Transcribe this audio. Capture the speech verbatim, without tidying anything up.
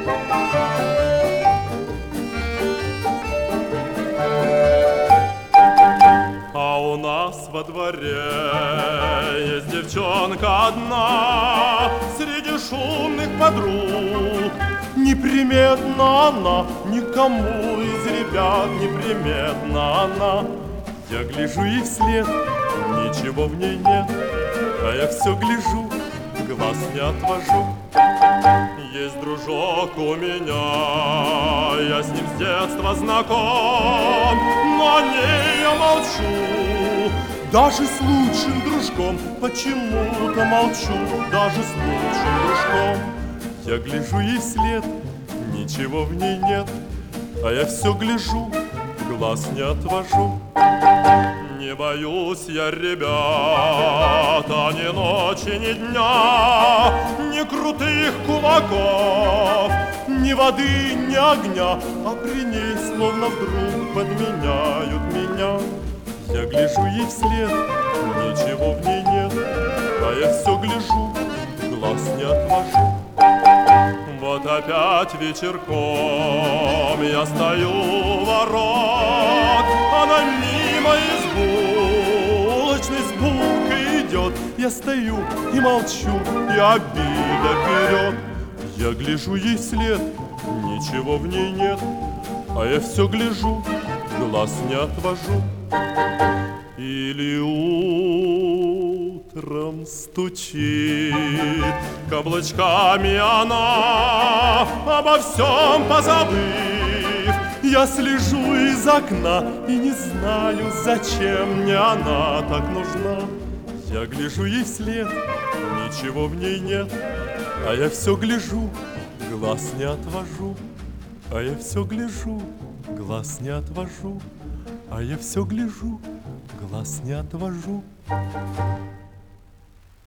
А у нас во дворе есть девчонка одна, среди шумных подруг. Неприметна она, никому из ребят неприметна она. Я гляжу ей вслед, ничего в ней нет, а я все гляжу, глаз не отвожу. Есть дружок у меня, я с ним с детства знаком, но о ней я молчу. Даже с лучшим дружком почему-то молчу, даже с лучшим дружком. Я гляжу ей вслед, ничего в ней нет, а я все гляжу, глаз не отвожу. Не боюсь я, ребята, ни ночи, ни дня, ни крутых кулаков, ни воды, ни огня, а при ней словно вдруг подменяют меня. Я гляжу ей вслед, ничего в ней нет, а я все гляжу, глаз не отвожу. Вот опять вечерком я стою у ворот, она мимо из булочной с булкой идет. Я стою и молчу, и обида берет. Я гляжу ей вслед, ничего в ней нет, а я все гляжу, глаз не отвожу. Или утром стучит каблучками она, обо всем позабыв. Я слежу из окна и не знаю, зачем мне она так нужна. Я гляжу ей вслед, ничего в ней нет, а я все гляжу, глаз не отвожу. А я все гляжу, глаз не отвожу. А я все гляжу, глаз не отвожу.